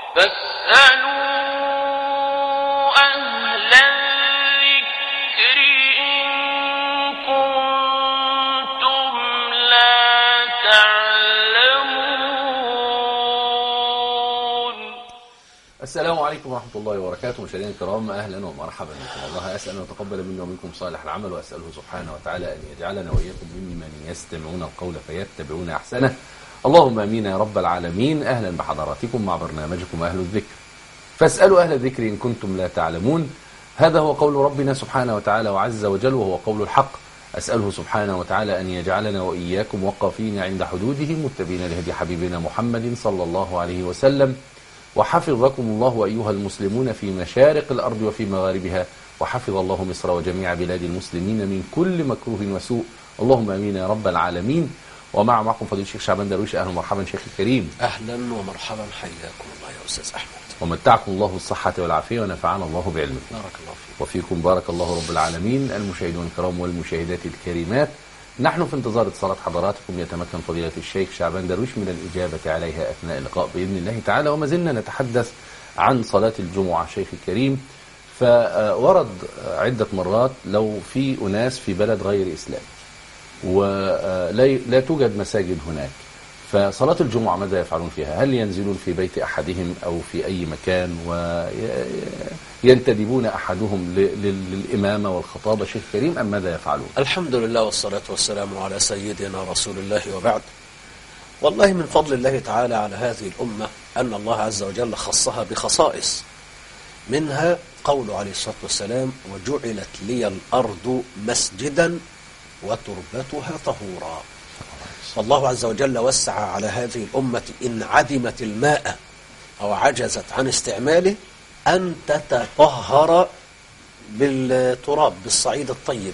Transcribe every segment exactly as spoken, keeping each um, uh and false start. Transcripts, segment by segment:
فاسألوا أهل الذكر إن كنتم لا تعلمون. السلام عليكم ورحمة الله وبركاته. مشاهدينا الكرام، أهلا ومرحبا بكم. الله أسأل أن يتقبل منا ومنكم صالح العمل، وأسأله سبحانه وتعالى أن يجعلنا وإياكم ممن يستمعون القول فيتبعون أحسنه. اللهم امين يا رب العالمين. اهلا بحضراتكم مع برنامجكم اهل الذكر. فاسالوا اهل الذكر ان كنتم لا تعلمون. هذا هو قول ربنا سبحانه وتعالى وعز وجل، وهو قول الحق. اساله سبحانه وتعالى ان يجعلنا واياكم وقافين عند حدوده متبعين لهدي حبيبنا محمد صلى الله عليه وسلم. وحفظكم الله ايها المسلمون في مشارق الارض وفي مغاربها، وحفظ الله مصر وجميع بلاد المسلمين من كل مكروه وسوء. اللهم امين يا رب العالمين. ومع معكم فضيلة الشيخ شعبان درويش. اهلا ومرحبا شيخ الكريم. اهلا ومرحبا، حياكم الله يا استاذ احمد. ومتعكم الله بالصحة والعافية ونفعنا الله بعلمكم. بارك الله فيك. وفيكم بارك الله رب العالمين. المشاهدون الكرام والمشاهدات الكريمات، نحن في انتظار اتصالات حضراتكم. يتمكن فضيلة الشيخ شعبان درويش من الإجابة عليها أثناء اللقاء بإذن الله تعالى. وما زلنا نتحدث عن صلاة الجمعة شيخ الكريم. فورد عدة مرات لو في أناس في بلد غير إسلام ولا لا توجد مساجد هناك، فصلاة الجمعة ماذا يفعلون فيها؟ هل ينزلون في بيت أحدهم أو في أي مكان وينتدبون أحدهم للإمامة والخطابة شيخ كريم، أم ماذا يفعلون؟ الحمد لله والصلاة والسلام على سيدنا رسول الله، وبعد. والله من فضل الله تعالى على هذه الأمة أن الله عز وجل خصها بخصائص، منها قوله عليه الصلاة والسلام: وجعلت لي الأرض مسجدا وتربتها طهورا. فالله عز وجل وسع على هذه الأمة إن عدمت الماء أو عجزت عن استعماله أن تتطهر بالتراب بالصعيد الطيب،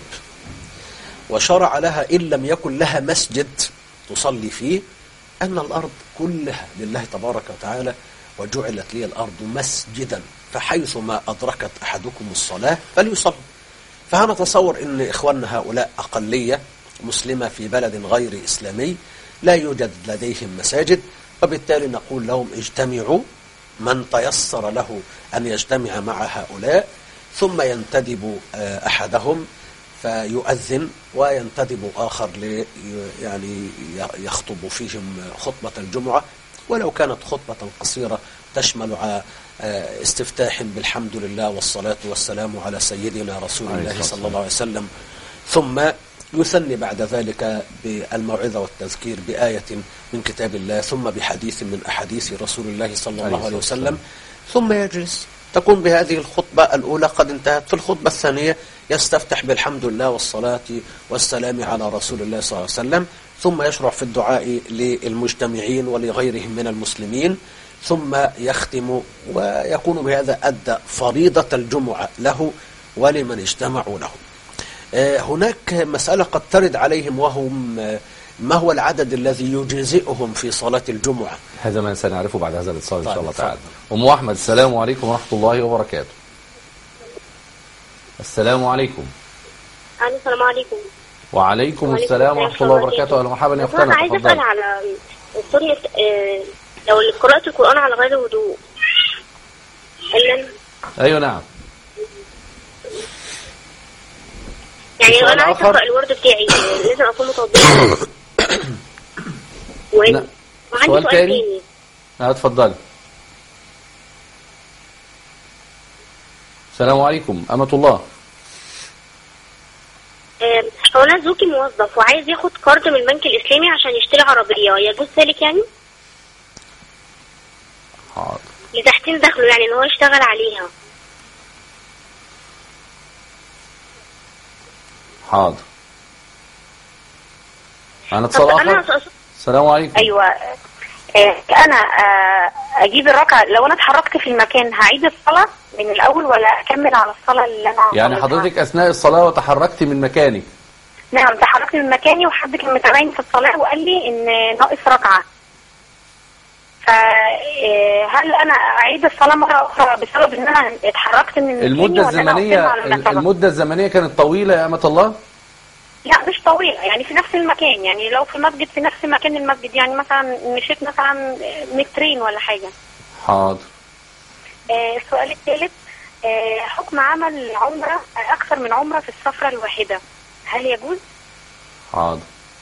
وشرع لها إن لم يكن لها مسجد تصلي فيه أن الأرض كلها لله تبارك وتعالى. وجعلت لي الأرض مسجدا، فحيث ما أدركت أحدكم الصلاة فليصلي. فأنا أتصور أن إخواننا هؤلاء أقلية مسلمة في بلد غير إسلامي لا يوجد لديهم مساجد، وبالتالي نقول لهم اجتمعوا، من تيسر له أن يجتمع مع هؤلاء، ثم ينتدب أحدهم فيؤذن وينتدب آخر لي يعني يخطب فيهم خطبة الجمعة، ولو كانت خطبة قصيرة تشمل على استفتاح بالحمد لله والصلاة والسلام على سيدنا رسول الله صلى الله عليه وسلم، ثم يثني بعد ذلك بالموعظة والتذكير بآية من كتاب الله، ثم بحديث من أحاديث رسول الله صلى الله عليه وسلم، ثم يجلس. تكون بهذه الخطبة الأولى قد انتهت. في الخطبة الثانية يستفتح بالحمد لله والصلاة والسلام على رسول الله صلى الله عليه وسلم، ثم يشرع في الدعاء للمجتمعين ولغيرهم من المسلمين، ثم يختم، ويكون بهذا أدى فريضة الجمعة له ولمن اجتمعوا له. هناك مسألة قد ترد عليهم، وهم ما هو العدد الذي يجزئهم في صلاة الجمعة؟ هذا ما سنعرفه بعد هذا الاتصال إن طيب شاء الله فضل. تعالى. أم أحمد، السلام عليكم ورحمة الله وبركاته. السلام عليكم. السلام عليكم. وعليكم السلام ورحمة الله وبركاته. أهلا ومرحبا يا أختنا. أنا عايزة أسأل على سنة لو قراءة القرآن على غير وضوء. أيوة نعم. يعني لو أنا عايزة أقرأ الورد بتاعي لازم أكون متوضئة. وعندي سؤال تاني. اه اتفضلي. السلام عليكم أمة الله. هو أنا زوجي موظف وعايز ياخد كارد من البنك الإسلامي عشان يشتري عربية، يجوز ذلك يعني؟ حاضر. لتحسين دخله، يعني إن هو يشتغل عليها. حاضر. أنا اتصال آخر. السلام عليكم. أيوة. أنا أجيب الركعة لو أنا اتحركت في المكان هعيد الصلاة من الأول ولا أكمل على الصلاة اللي أنا يعني حضرتك أثناء الصلاة وتحركت من مكانك؟ نعم، تحركت من مكاني وحد كان متابعني في الصلاة وقال لي إن ناقص ركعة، فهل أنا أعيد الصلاة مرة أخرى بسبب إن أنا اتحركت من مكاني؟ المدة الزمنية المدة الزمنية كانت طويلة يا أمة الله؟ لا مش طويلة، يعني في نفس المكان، يعني لو في مسجد في نفس مكان المسجد، يعني مثلا مشيت مثلا مترين ولا حاجة. حاضر. آه، السؤال الثالث، آه، حكم عمل عمرة أكثر من عمرة في السفرة الواحدة هل يجوز؟ حاضر.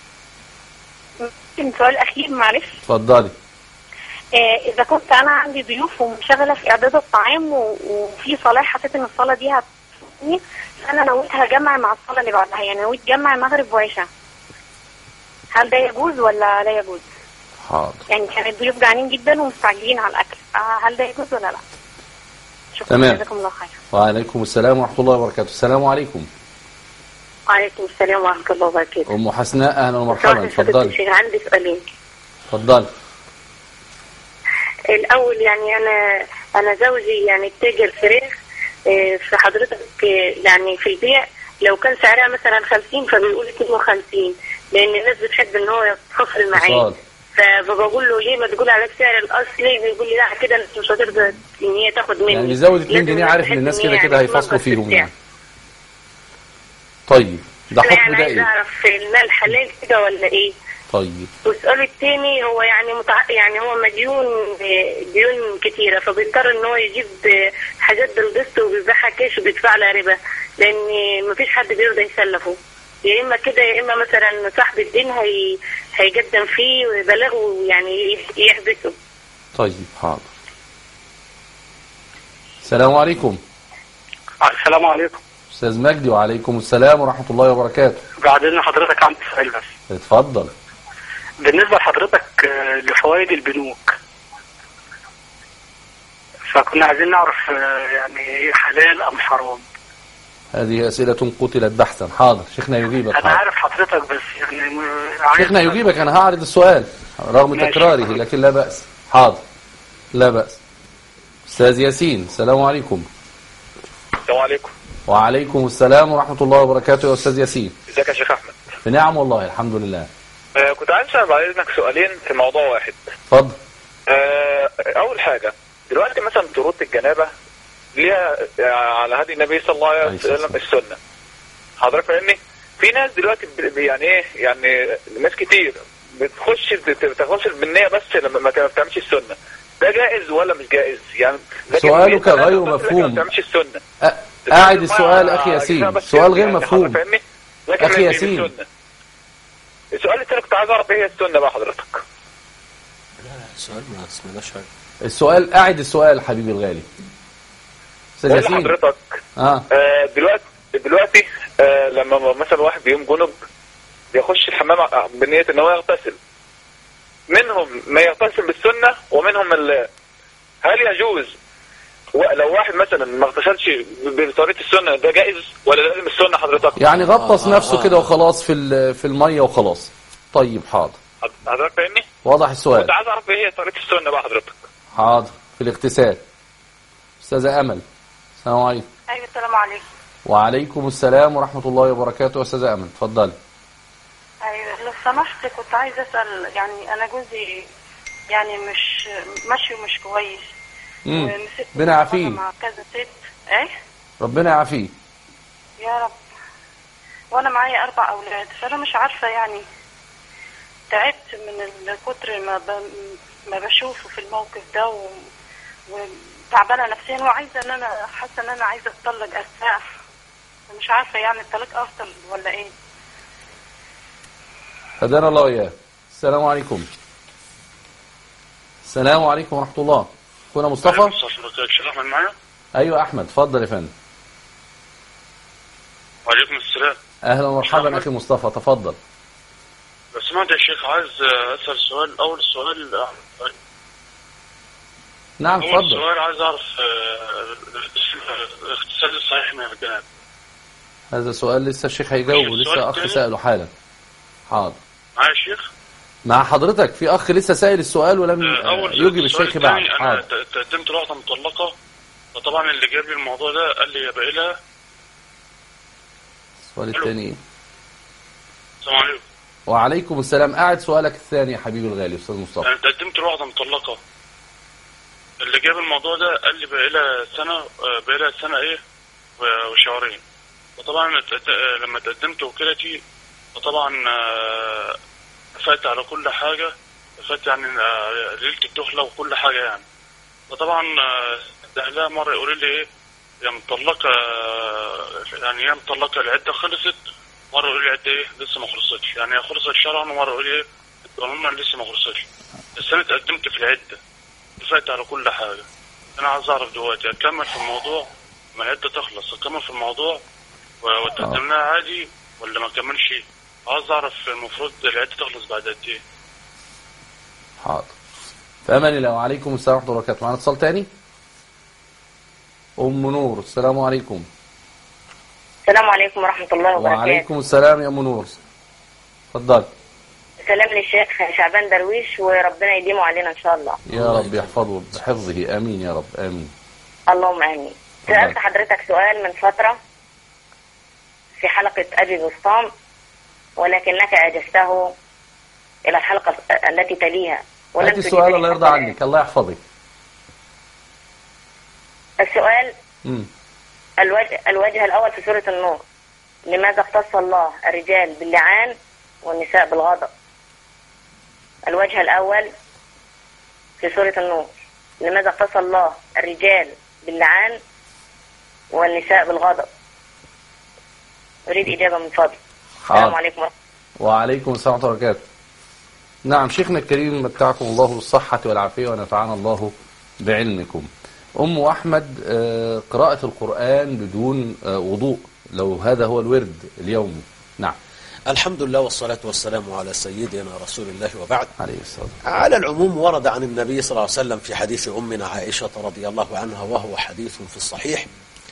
ممكن سؤال أخير معلش؟ اتفضلي. آه، إذا كنت أنا عندي ضيوف ومشغلة في إعداد الطعام و- وفي صلاة حسيت إن الصلاة دي هتفوتني، فأنا نويتها جمع مع الصلاة اللي بعدها، يعني نويت جمع مغرب وعشاء، هل ده يجوز ولا لا يجوز؟ حاضر. يعني كان الضيوف جعانين جدا ومستعجلين على الأكل، آه، هل ده يجوز ولا لا؟ شكرا، تمام. جزاكم الله خير. وعليكم السلام ورحمة الله وبركاته. السلام عليكم. وعليكم السلام ورحمة الله وبركاته. أم حسناء أهلا ومرحبا. اتفضلي. عندي سؤالين. اتفضلي. الأول يعني أنا أنا زوجي يعني تاجر فراخ، آه، في حضرتك آه، يعني في البيع لو كان سعرها مثلا خمسين فبيقول اثنين وخمسين، لأن الناس بتحب إن هو يتفصل معاه، فبقول له ليه ما تقول على السعر الأصلي؟ بيقول لي لا كده مش هتقدر إن هي تاخد مني، يعني بيزود اتنين جنيه، عارف إن الناس كده كده هيفصلوا فيهم يعني. طيب ده حكم يعني ده عايز إيه؟ أعرف المال حلال كده ولا إيه؟ طيب. والسؤال الثاني هو يعني متع... يعني هو مديون ديون كتيرة، فبيضطر ان هو يجيب حاجات بالقسط وبيبيعها كاش وبيدفع لها ربا، لان مفيش حد بيرضى يسلفه، يا اما كده يا اما مثلا صاحب الدين هي... هيقدم فيه ويبلغه يعني يحبسه. طيب حاضر. السلام عليكم. السلام عليكم. أستاذ مجدي. وعليكم السلام ورحمة الله وبركاته. بعدين حضرتك عندي سؤال بس. اتفضل. بالنسبة لحضرتك آه، لفوائد البنوك، فكنا عايزين نعرف آه، يعني ايه حلال ام حرام. هذه أسئلة قتلت بحثا. حاضر شيخنا يجيبك. انا حاضر. عارف حضرتك بس يعني م- عايز شيخنا يجيبك. أنا هعرض السؤال رغم ماشي. تكراره لكن لا بأس. حاضر لا بأس. أستاذ ياسين. السلام عليكم. السلام عليكم. وعليكم السلام ورحمة الله وبركاته يا أستاذ ياسين. ازيك يا شيخ احمد؟ بنعم والله الحمد لله. آه كنت عايز اسال بعد اذنك سؤالين في موضوع واحد. اتفضل. آه اول حاجه دلوقتي مثلا شروط الجنابه ليها آه على هدي النبي صلى الله عليه وسلم السنه. حضرتك فاهمني؟ في ناس دلوقتي ب- يعني ايه يعني ناس كتير بتخش بتغسل بالنية بس لما ما بتعملش السنه. ده جائز ولا مش جائز؟ يعني سؤالك غير مفهوم. ما بتعملش السنه. أعد السؤال أخي ياسين. سؤال غير مفهوم أخي ياسين. السؤال الثاني كنت عايز اعرف ايه هي السنه بقى حضرتك؟ لا لا السؤال ما سمعناش حاجه. السؤال أعد السؤال حبيبي الغالي. أستاذ بقول ياسين. لحضرتك آه. آه دلوقتي دلوقتي آه لما مثلا واحد بيقوم جنب بيخش الحمام بنيه ان هو يغتسل، منهم ما يغتسل بالسنه ومنهم ال- هل يجوز لو واحد مثلا ما اغتسلش بطريقه السنه ده جائز ولا لازم السنه حضرتك؟ يعني غطس آه نفسه آه كده آه. وخلاص في ال- في المية وخلاص. طيب حاضر. حضرتك فاهمني؟ واضح السؤال. كنت عايز اعرف ايه هي طريقه السنه بقى حضرتك. حاضر. في الاغتسال. أستاذة أمل. السلام عليكم. ايوه السلام عليكم. وعليكم السلام ورحمة الله وبركاته. أستاذة أمل اتفضلي. ايوه لو سمحت كنت عايز اسال، يعني انا جوزي يعني مش ماشي مش كويس، امم ومسكت ربنا يعافيه. مع كذا ست. ايه ربنا يعافيه. يا رب. وانا معايا اربع اولاد، فانا مش عارفه يعني تعبت من الكتر ما ب... ما بشوفه في الموقف ده و... وتعبانه نفسيا وعايزه ان انا حاسه ان انا عايزه اتطلق ارتاح، مش عارفه يعني الطلاق افضل ولا ايه. هدانا الله وإياه. السلام عليكم. السلام عليكم ورحمة الله. أخونا مصطفى. شيخ احمد معايا. أيوة أحمد اتفضل يا فندم. وعليكم السلام. أهلا ومرحبا أخي مصطفى تفضل. لو سمعت يا شيخ عايز اسال سؤال. اول سؤال نعم اول اتفضل. سؤال عايز اعرف الاغتسال الصحيح من الجنابه. هذا سؤال لسه الشيخ هيجاوبه. لسه أخ سأله حالا. حاضر. معايا يا شيخ. مع حضرتك في أخ لسه سائل السؤال ولم اول يجب الشيخ بعد. انا حاضر. تقدمت لواحده مطلقه، فطبعا اللي جاب لي الموضوع ده قال لي يا باقي لها. السؤال الثاني. السلام عليكم. وعليكم السلام. قاعد سؤالك الثاني يا حبيبي الغالي أستاذ مصطفى. انا تقدمت لواحده مطلقه، اللي جاب الموضوع ده قال لي باقي لها سنه باقي لها سنه ايه وشهرين. وطبعا لما تقدمت وكالتي فطبعا فات على كل حاجه، فات يعني ليله الدخله وكل حاجه يعني. فطبعا أهلها مرة يقولوا لي إيه يا مطلقة، يعني يا مطلقة العدة خلصت، مرة يقولوا لي العدة إيه لسه ما خلصتش، يعني هي خلصت شرعا، ومرة يقولوا لي إيه قانونا لسه ما خلصتش. بس أنا اتقدمت في العدة، اتفقت على كل حاجة. أنا عايز أعرف دلوقتي أكمل في الموضوع ما العدة تخلص، أكمل في الموضوع وتقدمناها عادي ولا ما أكملش؟ عايز أعرف المفروض العدة تخلص بعد قد إيه؟ حاضر. في أمان الله. وعليكم السلام ورحمة الله وبركاته. معنا اتصال تاني. أم نور، السلام عليكم. السلام عليكم ورحمة الله وبركاته. وعليكم السلام يا أم نور، اتفضل. سلام للشيخ شعبان درويش، وربنا يديمه علينا إن شاء الله. يا رب يحفظه بحفظه، آمين يا رب، آمين. اللهم آمين. سألت حضرتك سؤال من فترة في حلقة أبي بسطام، ولكنك أجزته إلى الحلقة التي تليها ولم هاتي السؤال. الله يرضى عنك، الله يحفظك. السؤال مم. الوجه, الوجه الأول في سورة النور: لماذا اختص الله الرجال باللعان والنساء بالغضب؟ الوجه الأول في سورة النور: لماذا اختص الله الرجال باللعان والنساء بالغضب؟ أريد إجابة من فضل. السلام عليكم ورحمة الله. وعليكم السلام ورحمة الله وبركاته. نعم شيخنا الكريم، متعكم الله بالصحة والعافية ونفعنا الله بعلمكم. أم أحمد، قراءة القرآن بدون وضوء، لو هذا هو الورد اليومي. نعم. الحمد لله والصلاة والسلام على سيدنا رسول الله وبعد. عليه الصلاة. على العموم ورد عن النبي صلى الله عليه وسلم في حديث أمنا عائشة رضي الله عنها، وهو حديث في الصحيح،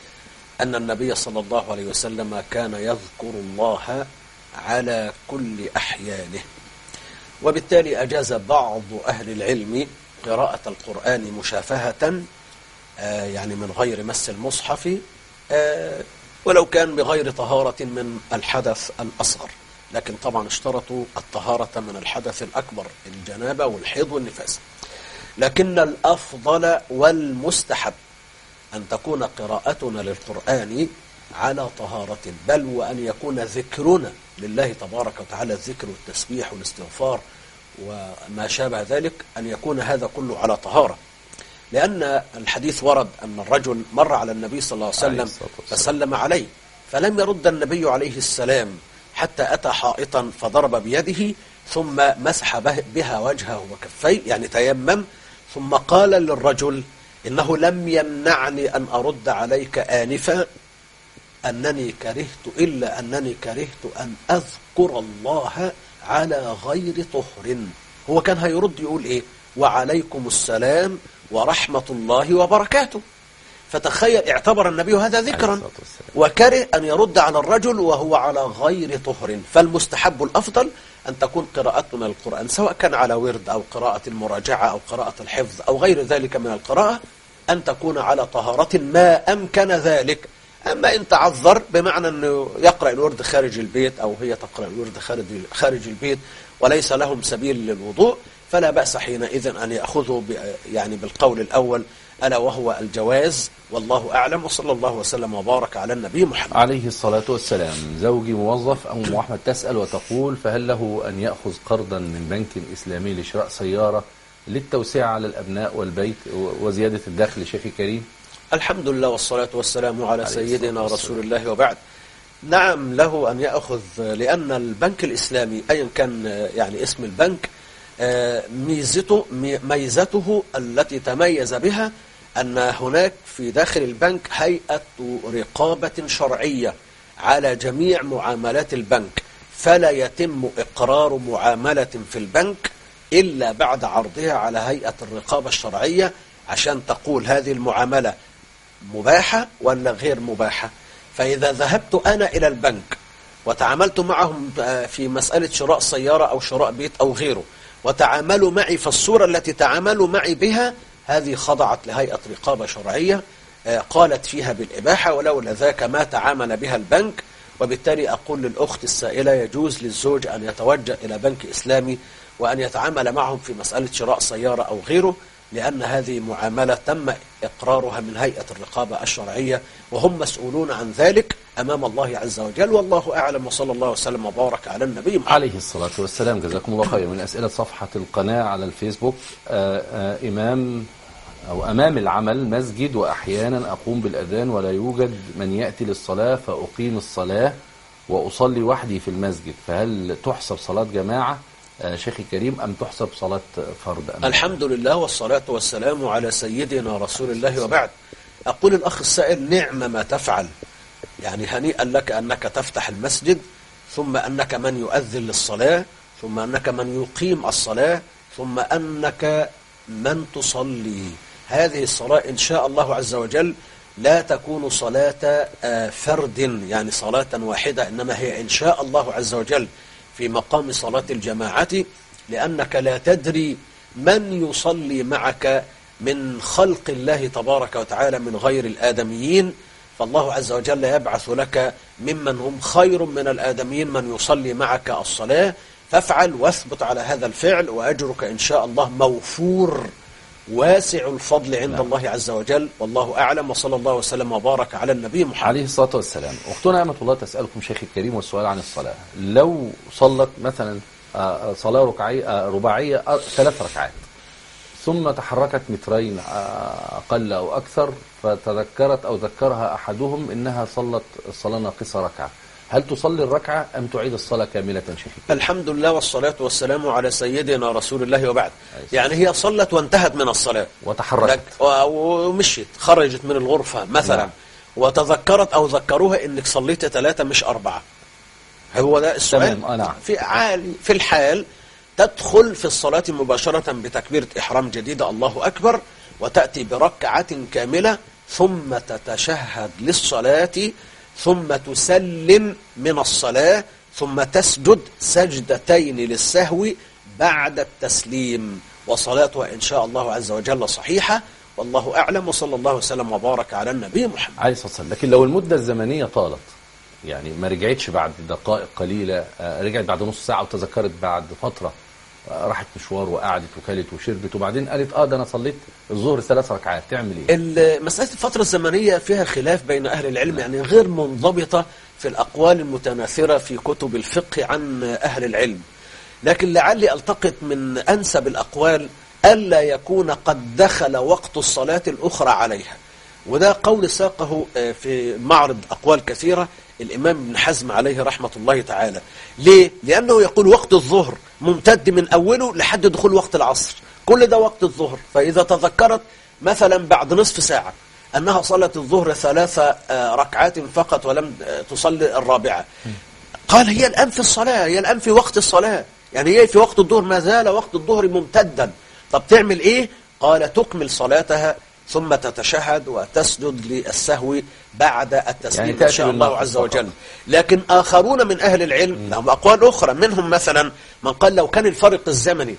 أن النبي صلى الله عليه وسلم كان يذكر الله على كل أحيانه، وبالتالي أجاز بعض أهل العلم قراءة القرآن مشافهة، آه يعني من غير مس المصحف، آه ولو كان بغير طهارة من الحدث الأصغر، لكن طبعا اشترطوا الطهارة من الحدث الأكبر، الجنابة والحيض والنفاس. لكن الأفضل والمستحب أن تكون قراءتنا للقرآن على طهارة، بل وأن يكون ذكرنا لله تبارك وتعالى، الذكر والتسبيح والاستغفار وما شابه ذلك، أن يكون هذا كله على طهارة. لأن الحديث ورد أن الرجل مر على النبي صلى الله عليه وسلم فسلم عليه، فلم يرد النبي عليه السلام حتى أتى حائطا فضرب بيده، ثم مسح بها وجهه وكفيه، يعني تيمم، ثم قال للرجل: إنه لم يمنعني أن أرد عليك آنفا أنني كرهت إلا أنني كرهت أن أذكر الله على غير طهر. هو كان هيرد يقول إيه؟ وعليكم السلام ورحمة الله وبركاته. فتخيل، اعتبر النبي هذا ذكرا، وكره أن يرد على الرجل وهو على غير طهر. فالمستحب الأفضل أن تكون قراءتنا للقرآن، سواء كان على ورد أو قراءة المراجعة أو قراءة الحفظ أو غير ذلك من القراءة، أن تكون على طهارة ما أمكن ذلك. أما إن تعذر بمعنى أنه يقرأ الورد خارج البيت أو هي تقرأ الورد خارج البيت وليس لهم سبيل للوضوء، فلا بأس حينئذ أن يأخذوا يعني بالقول الأول، ألا وهو الجواز، والله أعلم، وصلى الله وسلم وبارك على النبي محمد عليه الصلاة والسلام. زوجي موظف، أم أحمد تسأل وتقول: فهل له أن يأخذ قرضا من بنك إسلامي لشراء سيارة للتوسعة على الأبناء والبيت وزيادة الدخل؟ شيخي الكريم. الحمد لله والصلاة والسلام على سيدنا رسول الله وبعد. نعم له أن يأخذ، لأن البنك الإسلامي أيا كان يعني اسم البنك، ميزته ميزته التي تميز بها أن هناك في داخل البنك هيئة رقابة شرعية على جميع معاملات البنك، فلا يتم إقرار معاملة في البنك إلا بعد عرضها على هيئة الرقابة الشرعية عشان تقول هذه المعاملة مباحة ولا غير مباحة. فإذا ذهبت أنا إلى البنك وتعاملت معهم في مسألة شراء سيارة أو شراء بيت أو غيره، وتعاملوا معي في الصورة التي تعاملوا معي بها، هذه خضعت لهيئة رقابة شرعية قالت فيها بالإباحة، ولولا ذاك ما تعامل بها البنك. وبالتالي أقول للأخت السائلة: يجوز للزوج أن يتوجه إلى بنك إسلامي وأن يتعامل معهم في مسألة شراء سيارة أو غيره، لأن هذه معاملة تم إقرارها من هيئة الرقابة الشرعية، وهم مسؤولون عن ذلك أمام الله عز وجل، والله أعلم، وصلى الله وسلم وبارك على النبي محمد عليه الصلاة والسلام. جزاكم الله خير. من أسئلة صفحة القناة على الفيسبوك: آآ آآ إمام أو أمام العمل مسجد، وأحيانا أقوم بالأذان ولا يوجد من يأتي للصلاة فأقيم الصلاة وأصلي وحدي في المسجد، فهل تحسب صلاة جماعة آه شيخي الكريم أم تحسب صلاة فرد؟ أمام الحمد لله والصلاة والسلام على سيدنا رسول الله وبعد. أقول الأخ السائل نعم ما تفعل، يعني هنيئا لك أنك تفتح المسجد، ثم أنك من يؤذن للصلاة، ثم أنك من يقيم الصلاة، ثم أنك من تصلي. هذه الصلاة إن شاء الله عز وجل لا تكون صلاة فرد يعني صلاة واحدة، إنما هي إن شاء الله عز وجل في مقام صلاة الجماعة، لأنك لا تدري من يصلي معك من خلق الله تبارك وتعالى من غير الآدميين، فالله عز وجل يبعث لك ممن هم خير من الآدميين من يصلي معك الصلاة. فافعل واثبت على هذا الفعل، وأجرك إن شاء الله موفور واسع الفضل عند نعم. الله عز وجل، والله أعلم، وصلى الله وسلم وبارك على النبي محمد عليه الصلاة والسلام. أختنا أمة الله تسألكم شيخ الكريم والسؤال عن الصلاة، لو صلت مثلا صلاة ركعية رباعية ثلاث ركعات ثم تحركت مترين أقل أو أكثر، فتذكرت أو ذكرها أحدهم إنها صلت الصلاة ناقصة ركعة، هل تصلي الركعة أم تعيد الصلاة كاملة شيخ؟ الحمد لله والصلاة والسلام على سيدنا رسول الله وبعد. يعني هي صلت وانتهت من الصلاة وتحركت ومشيت، خرجت من الغرفة مثلا نعم. وتذكرت أو ذكروها إنك صليت ثلاثة مش أربعة، هو ده السؤال. آه نعم. في عالي في الحال تدخل في الصلاة مباشرة بتكبيرة إحرام جديدة الله أكبر، وتأتي بركعة كاملة، ثم تتشهد للصلاة، ثم تسلم من الصلاة، ثم تسجد سجدتين للسهو بعد التسليم، وصلاتها إن شاء الله عز وجل صحيحة، والله أعلم، وصلى الله وسلم وبارك على النبي محمد عليه الصلاة والسلام. لكن لو المدة الزمنية طالت، يعني ما رجعتش بعد دقائق قليلة، رجعت بعد نص ساعة وتذكرت بعد فترة، راحت مشوار وقعدت وكلت وشربت وبعدين قالت اه ده انا صليت الظهر ثلاث ركعات، تعمل ايه؟ مسألة الفترة الزمنية فيها خلاف بين اهل العلم، يعني غير منضبطة في الاقوال المتناثرة في كتب الفقه عن اهل العلم، لكن لعلي التقط من انسب الاقوال الا يكون قد دخل وقت الصلاة الاخرى عليها، وده قول ساقه في معرض اقوال كثيرة الإمام ابن حزم عليه رحمة الله تعالى. ليه؟ لأنه يقول وقت الظهر ممتد من أوله لحد دخول وقت العصر، كل ده وقت الظهر، فإذا تذكرت مثلا بعد نصف ساعة أنها صلت الظهر ثلاث ركعات فقط ولم تصلي الرابعة، قال هي الآن في الصلاة، هي الآن في وقت الصلاة، يعني هي في وقت الظهر، ما زال وقت الظهر ممتدا، طب تعمل إيه؟ قال تكمل صلاتها ثم تتشهد وتسجد للسهو بعد التسليم يعني إن شاء الله عز وجل. لكن آخرون من أهل العلم لهم أقوال أخرى، منهم مثلا من قال لو كان الفرق الزمني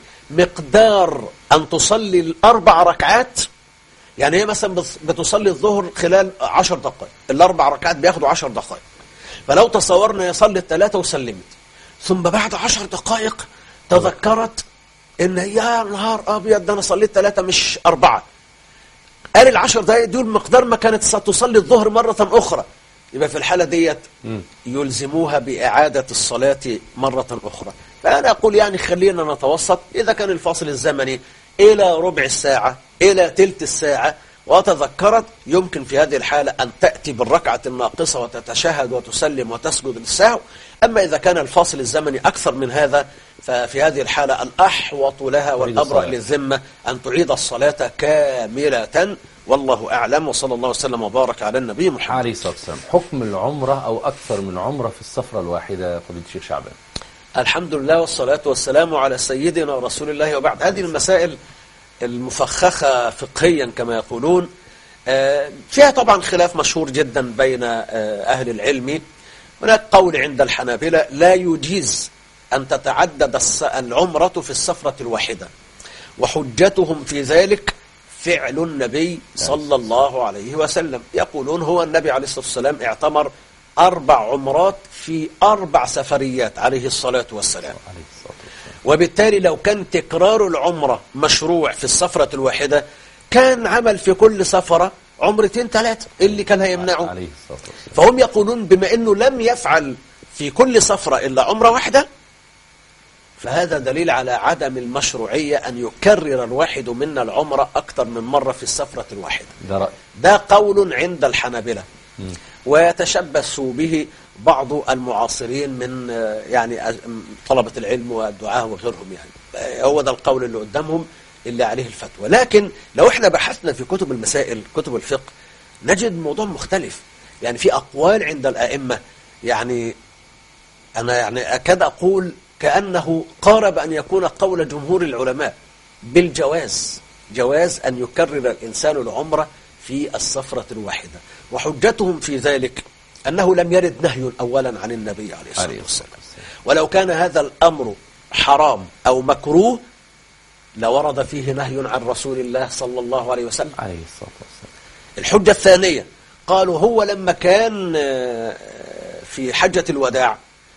مقدار أن تصلي الأربع ركعات، يعني هي مثلا بتصلي الظهر خلال عشر دقائق، الأربع ركعات بياخدوا عشر دقائق، فلو تصورنا يصلي الثلاثة وسلمت، ثم بعد عشر دقائق تذكرت إن يا نهار أبيض ده أنا صليت ثلاثة مش أربعة، قال العشر دقائق دول مقدار ما كانت ستصلي الظهر مرة أخرى، يبقى في الحالة ديت يلزموها بإعادة الصلاة مرة أخرى. فأنا أقول يعني خلينا نتوسط، إذا كان الفاصل الزمني إلى ربع الساعة إلى تلت الساعة وتذكرت، يمكن في هذه الحالة أن تأتي بالركعة الناقصة وتتشهد وتسلم وتسجد للسهو. أما إذا كان الفاصل الزمني أكثر من هذا، ففي هذه الحالة الأحوط لها والأبرأ للذمة أن تعيد الصلاة كاملة، والله أعلم، وصلى الله وسلم وبارك على النبي محمد عليه الصلاة والسلام. حكم العمرة أو أكثر من عمرة في السفرة الواحدة فضيلة الشيخ شعبان؟ الحمد لله والصلاة والسلام على سيدنا رسول الله وبعد. هذه المسائل المفخخة فقهيا كما يقولون، فيها طبعا خلاف مشهور جدا بين أهل العلم. هناك قول عند الحنابلة لا يجيز أن تتعدد العمرة في السفرة الواحدة، وحجتهم في ذلك فعل النبي صلى الله عليه وسلم، يقولون هو النبي عليه الصلاة والسلام اعتمر أربع عمرات في أربع سفريات عليه الصلاة والسلام، وبالتالي لو كان تكرار العمرة مشروع في السفرة الواحدة كان عمل في كل سفرة عمرتين ثلاثة، اللي كان هيمنعه. فهم يقولون بما أنه لم يفعل في كل سفرة إلا عمرة واحدة، فهذا دليل على عدم المشروعية أن يكرر الواحد منا العمرة أكثر من مرة في السفرة الواحدة. ده رأي. ده قول عند الحنابلة، ويتشبث به بعض المعاصرين من يعني طلبة العلم والدعاة وغيرهم، يعني هو ده القول اللي قدامهم اللي عليه الفتوى. لكن لو احنا بحثنا في كتب المسائل، كتب الفقه، نجد موضوع مختلف. يعني في أقوال عند الأئمة، يعني أنا يعني أكاد أقول كأنه قارب أن يكون قول جمهور العلماء بالجواز، جواز أن يكرر الإنسان العمرة في السفرة الواحدة. وحجتهم في ذلك أنه لم يرد نهي أولا عن النبي عليه الصلاة والسلام، ولو كان هذا الأمر حرام أو مكروه لورد فيه نهي عن رسول الله صلى الله عليه وسلم عليه الصلاة والسلام. الحجة الثانية، قالوا هو لما كان في حجة الوداع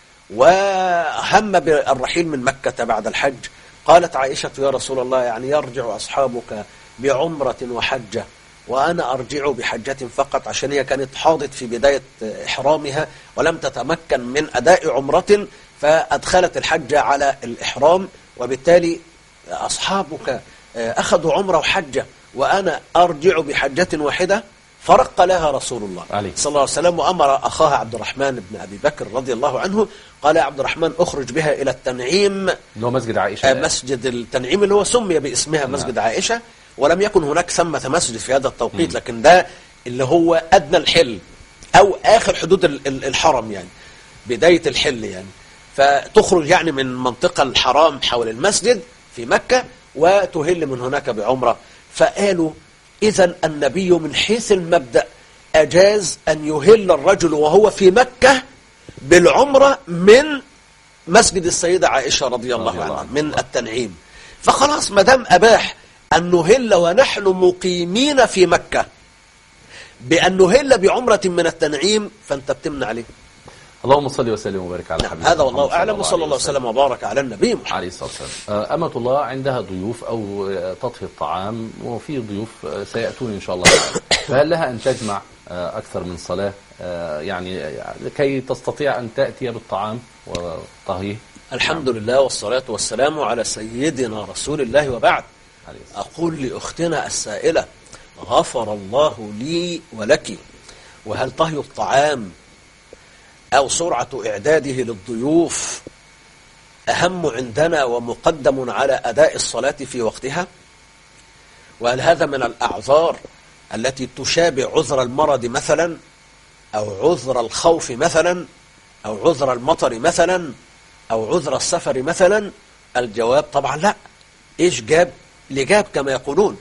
وهم بالرحيل من مكة بعد الحج، قالت عائشة يا رسول الله يعني يرجع أصحابك بعمرة وحجة وأنا أرجع بحجة فقط، عشان هي كانت حاضت في بداية إحرامها ولم تتمكن من أداء عمرة، فأدخلت الحج على الإحرام، وبالتالي أصحابك أخذوا عمرة وحجة وأنا أرجع بحجة واحدة. فرق لها رسول الله عليه. صلى الله عليه وسلم وأمر أخاها عبد الرحمن بن أبي بكر رضي الله عنه، قال يا عبد الرحمن أخرج بها إلى التنعيم، اللي هو مسجد عائشة، مسجد التنعيم اللي هو سمي باسمها مسجد عائشة، ولم يكن هناك ثمة مسجد في هذا التوقيت، م. لكن ده اللي هو أدنى الحل أو آخر حدود الحرم، يعني بداية الحل، يعني فتخرج يعني من منطقة الحرام حول المسجد في مكة وتهل من هناك بعمرة. فقالوا إذن النبي من حيث المبدأ أجاز أن يهل الرجل وهو في مكة بالعمرة من مسجد السيدة عائشة رضي الله عنها من التنعيم. فخلاص ما دام أباح أن نهل ونحن مقيمين في مكة بأن نهل بعمرة من التنعيم، فأنت بتمنع عليه. اللهم صل وسلم وبارك على حبيبنا هذا والله أعلم، وصلى الله وسلم وبارك على النبي محمد عليه الصلاة والسلام. أمة الله عندها ضيوف أو تطهي الطعام، وفي ضيوف سيأتون إن شاء الله، فهل لها أن تجمع أكثر من صلاة يعني لكي تستطيع أن تأتي بالطعام وطهيه؟ الحمد لله والصلاة والسلام على سيدنا رسول الله، وبعد. أقول لأختنا السائلة غفر الله لي ولك، وهل طهي الطعام أو سرعة إعداده للضيوف أهم عندنا ومقدم على أداء الصلاة في وقتها؟ وهل هذا من الأعذار التي تشابه عذر المرض مثلا، أو عذر الخوف مثلا، أو عذر المطر مثلا، أو عذر السفر مثلا؟ الجواب طبعا لا. إيش جاب لجاب كما يقولون؟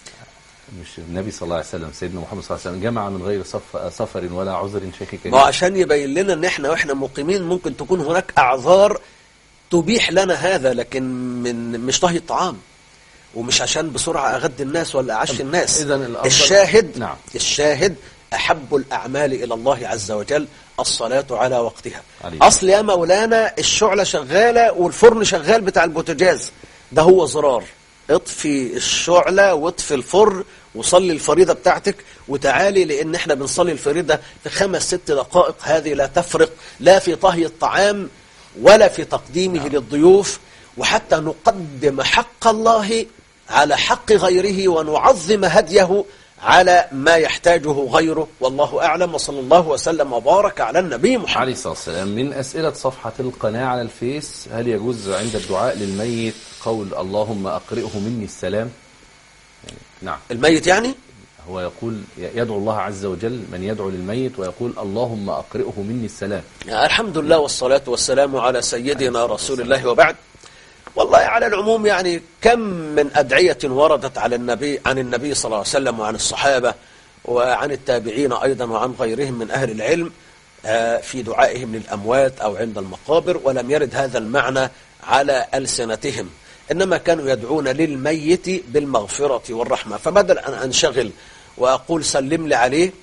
مش النبي صلى الله عليه وسلم سيدنا محمد صلى الله عليه وسلم جمع من غير سفر ولا عذر شاكك؟ ما عشان يبين لنا ان احنا واحنا مقيمين ممكن تكون هناك اعذار تبيح لنا هذا، لكن من مش طهي الطعام، ومش عشان بسرعة اغدي الناس ولا اعشي الناس. الشاهد نعم. الشاهد احب الاعمال الى الله عز وجل الصلاة على وقتها. عليك. اصل يا مولانا الشعلة شغالة والفرن شغال بتاع البوتاجاز، ده هو زرار، اطفي الشعلة واطفي الفرن وصلي الفريضة بتاعتك وتعالي، لان احنا بنصلي الفريضة في خمس ست دقائق. هذه لا تفرق لا في طهي الطعام ولا في تقديمه نعم. للضيوف، وحتى نقدم حق الله على حق غيره ونعظم هديه على ما يحتاجه غيره. والله أعلم، وصلى الله وسلم وبارك على النبي محمد عليه الصلاة والسلام. من أسئلة صفحة القناة على الفيس: هل يجوز عند الدعاء للميت قول اللهم أقرئه مني السلام؟ يعني نعم. الميت يعني هو يقول يدعو الله عز وجل، من يدعو للميت ويقول اللهم أقرئه مني السلام. الحمد لله والصلاة والسلام على سيدنا رسول الله، وبعد. والله على العموم يعني كم من أدعية وردت على النبي عن النبي صلى الله عليه وسلم وعن الصحابة وعن التابعين أيضا وعن غيرهم من أهل العلم في دعائهم للأموات أو عند المقابر، ولم يرد هذا المعنى على ألسنتهم، إنما كانوا يدعون للميت بالمغفرة والرحمة. فبدل أن أنشغل وأقول سلم لي عليه،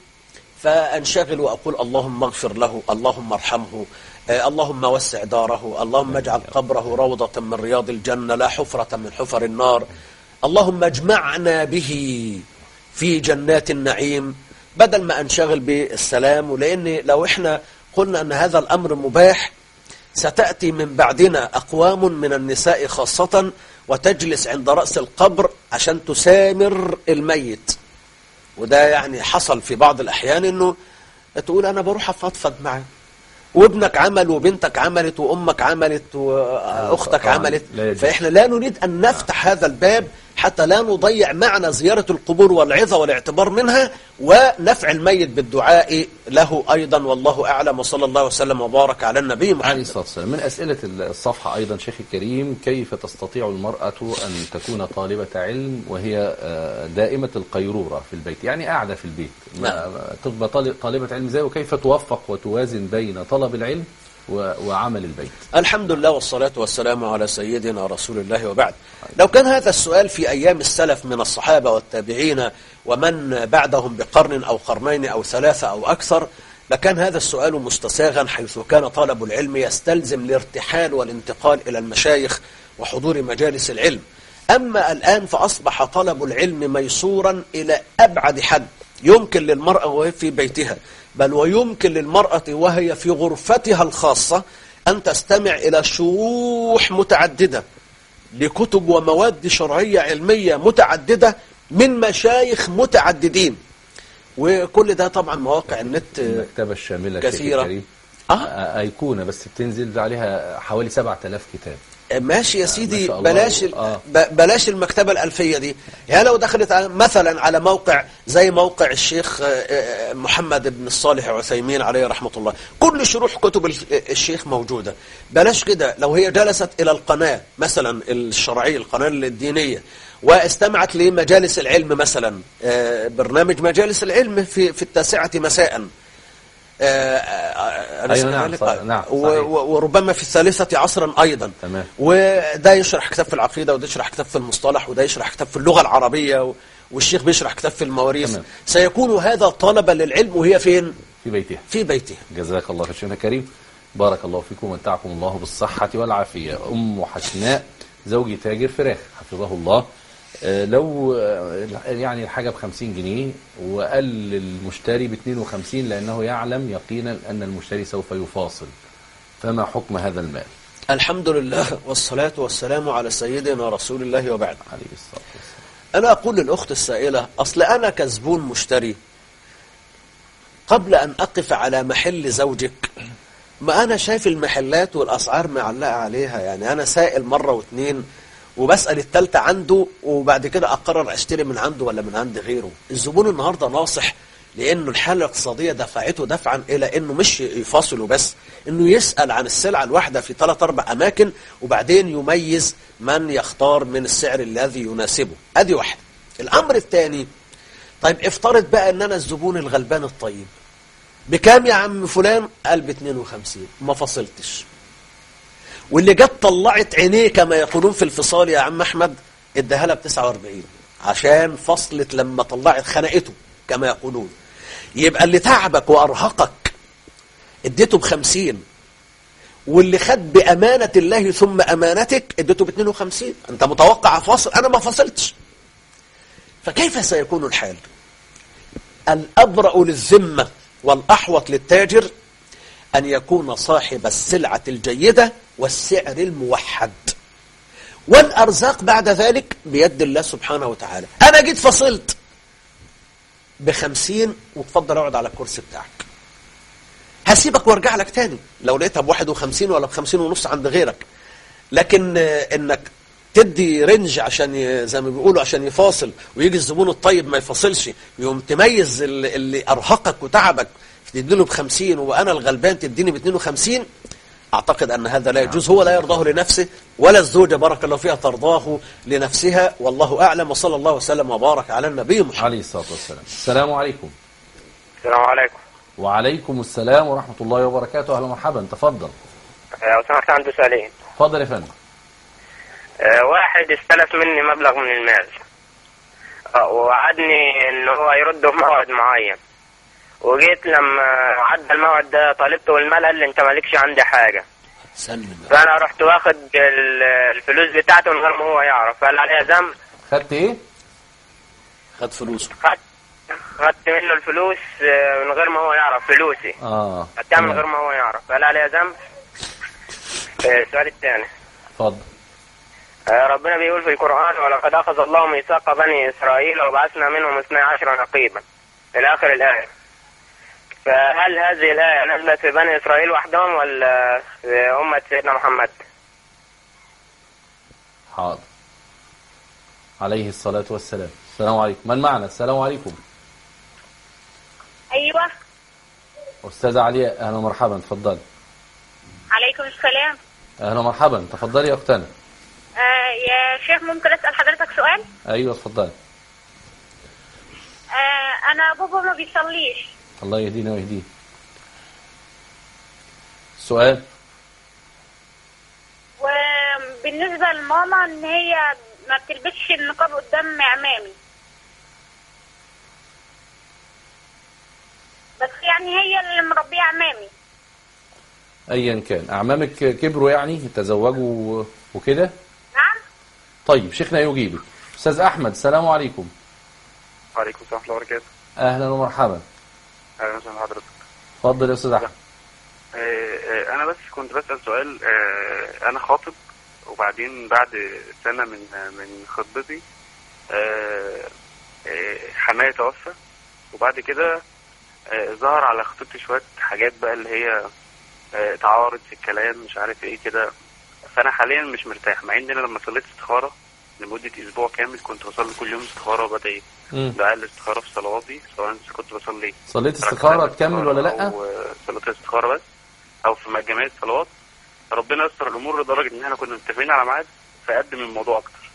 فأنشغل وأقول اللهم اغفر له، اللهم ارحمه، اللهم وسع داره، اللهم اجعل قبره روضة من رياض الجنة لا حفرة من حفر النار، اللهم اجمعنا به في جنات النعيم، بدل ما أنشغل بالسلام. لأن لو إحنا قلنا أن هذا الأمر مباح ستأتي من بعدنا أقوام من النساء خاصة وتجلس عند رأس القبر عشان تسامر الميت. وده يعني حصل في بعض الأحيان إنه تقول أنا بروح أفضفض معه، وابنك عمل وبنتك عملت وأمك عملت وأختك عملت. فإحنا لا نريد أن نفتح هذا الباب حتى لا نضيع معنى زيارة القبور والعظة والاعتبار منها ونفع الميت بالدعاء له أيضا. والله أعلم، وصلى الله وسلم وبارك على النبي محمد عليه الصلاة والسلام. من أسئلة الصفحة أيضا شيخ الكريم، كيف تستطيع المرأة أن تكون طالبة علم وهي دائمة القيرورة في البيت، يعني قاعدة في البيت تبقى طالبة علم زي، وكيف توفق وتوازن بين طلب العلم وعمل البيت؟ الحمد لله والصلاة والسلام على سيدنا رسول الله وبعد. لو كان هذا السؤال في أيام السلف من الصحابة والتابعين ومن بعدهم بقرن أو قرنين أو ثلاثة أو أكثر، لكان هذا السؤال مستساغا، حيث كان طالب العلم يستلزم الارتحال والانتقال إلى المشايخ وحضور مجالس العلم. أما الآن فأصبح طلب العلم ميسورا إلى أبعد حد. يمكن للمرأة وهي في بيتها، بل ويمكن للمرأة وهي في غرفتها الخاصة أن تستمع إلى شروح متعددة لكتب ومواد شرعية علمية متعددة من مشايخ متعددين. وكل ده طبعا مواقع النت المكتبة الشاملة كثيرة. آه؟ أيقونة بس بتنزل عليها حوالي سبعة آلاف كتاب. ماشي يا سيدي، بلاش آه. بلاش المكتبة الألفية دي. يعني لو دخلت مثلا على موقع زي موقع الشيخ محمد بن الصالح عثيمين عليه رحمة الله، كل شروح كتب الشيخ موجودة. بلاش كده، لو هي جلست إلى القناة مثلا الشرعية، القناة الدينية، واستمعت لمجالس العلم مثلا، برنامج مجالس العلم في في التاسعة مساء، أيوة نعم صحيح. نعم صحيح. وربما في الثالثة عصرا أيضا. تمام. وده يشرح كتاب في العقيدة، وده يشرح كتاب في المصطلح، وده يشرح كتاب في اللغة العربية، والشيخ بيشرح كتاب في المواريث. تمام. سيكون هذا طلبا للعلم وهي فين؟ في بيتها. في بيتها. جزاك الله خير شيخنا الكريم، بارك الله فيكم ومتعكم الله بالصحة والعافية. أم حسناء، زوجي تاجر فراخ حفظه الله، لو يعني الحاجة بخمسين جنيه وقال للمشتري باثنين وخمسين لأنه يعلم يقينا أن المشتري سوف يفاصل، فما حكم هذا المال؟ الحمد لله والصلاة والسلام على سيدنا رسول الله وبعد. عليه الصلاة والسلام. أنا أقول للأخت السائلة، أصل أنا كزبون مشتري قبل أن أقف على محل زوجك، ما أنا شايف المحلات والأسعار معلقة عليها. يعني أنا سائل مرة واثنين وبسأل التالتة عنده، وبعد كده أقرر أشتري من عنده ولا من عند غيره. الزبون النهاردة ناصح، لأنه الحالة الاقتصادية دفعته دفعا إلى أنه مش يفاصله بس، أنه يسأل عن السلعة الواحدة في ثلاث أربع أماكن، وبعدين يميز من يختار من السعر الذي يناسبه. أدي واحدة. الأمر الثاني، طيب افترض بقى أن أنا الزبون الغلبان الطيب، بكام يا عم فلان؟ قال ب اثنين وخمسين، ما فصلتش. واللي جت طلعت عينيه كما يقولون في الفصال يا عم أحمد، اداها لها ب تسعة وأربعين عشان فصلت لما طلعت خنقته كما يقولون. يبقى اللي تعبك وأرهقك اديته بخمسين، واللي خد بأمانة الله ثم أمانتك اديته ب اثنين وخمسين. أنت متوقع فاصل، أنا ما فصلتش. فكيف سيكون الحال؟ الأبرأ للذمة والأحوط للتاجر أن يكون صاحب السلعة الجيدة والسعر الموحد، والأرزاق بعد ذلك بيد الله سبحانه وتعالى. أنا جيت فصلت بخمسين وتفضل اقعد على الكرسي بتاعك، هسيبك وارجع لك تاني لو لقيتها بواحد وخمسين ولا بخمسين ونص عند غيرك. لكن انك تدي رنج عشان زي ما بيقولوا عشان يفاصل، ويجي الزبون الطيب ما يفاصلش، يوم تميز اللي, اللي أرهقك وتعبك تديله بخمسين وأنا الغلبان تديني باثنين وخمسين، أعتقد أن هذا لا يجوز. هو لا يرضاه لنفسه، ولا الزوجة بارك الله فيها ترضاه لنفسها. والله أعلم، وصلى الله وسلم وبارك على النبي محمد عليه الصلاة والسلام. السلام عليكم. السلام عليكم. وعليكم السلام ورحمة الله وبركاته. أهلا ومرحبا، تفضل. لو سمحت عنده سؤالين. تفضل يا فندم. أه واحد استلف مني مبلغ من المال، أه ووعدني ان هو يرده في موعد معين، وجيت لما عدى الموعد ده طالبته المال، قال لي انت مالكش عندي حاجة. سلم. فانا رحت واخد الفلوس بتاعته من غير ما هو يعرف، قال عليها ذنب. خدت ايه؟ خد فلوسه. خدت خدت منه الفلوس من غير ما هو يعرف، فلوسي اه خدتها من غير ما هو يعرف، قال عليها ذنب. السؤال الثاني. اتفضل. ربنا بيقول في القرآن: ولقد أخذ الله ميثاق بني إسرائيل وبعثنا منهم اثني عشر نقيبا إلى آخر الآية. فهل هذه الآية نزلت في بني إسرائيل وحدهم ولا في أمة سيدنا محمد؟ حاضر. عليه الصلاة والسلام. السلام عليكم. من معنا؟ السلام عليكم. ايوه. أستاذة علياء، أهلا ومرحبا، تفضلي. عليكم السلام. أهلا ومرحبا، تفضلي يا أختنا. آه يا شيخ، ممكن اسال حضرتك سؤال؟ أيوة اتفضلي. آه انا بابا ما بيصليش. الله يهدينا ويهديه. السؤال. وبالنسبه لماما ان هي ما بتلبسش النقاب قدام عمامي، بس يعني هي اللي مربيه عمامي. أيا كان، أعمامك كبروا يعني تزوجوا وكده؟ نعم. طيب شيخنا يجيبك. أستاذ أحمد، السلام عليكم. وعليكم السلام ورحمة الله وبركاته. أهلا ومرحبا. أهلا وسهلا حضرتك. اتفضل يا أستاذ أحمد. أنا بس كنت بسأل سؤال. أنا خاطب، وبعدين بعد سنة من من خطبتي حماية توفى، وبعد كده ظهر على خطيبتي شوية حاجات بقى اللي هي تعارض في الكلام، مش عارف ايه كده. فأنا حاليا مش مرتاح، مع ان انا لما صليت استخارة لمدة اسبوع كامل كنت بصلي كل يوم استخارة وبدعي دعاء الاستخارة في صلواتي، سواء كنت بصلي صليت استخارة تكمل ولا لا؟ او صليت استخارة بس او في جمعية صلوات. ربنا يسر الامور لدرجة ان احنا كنا متفقين على ميعاد فقدم الموضوع اكتر.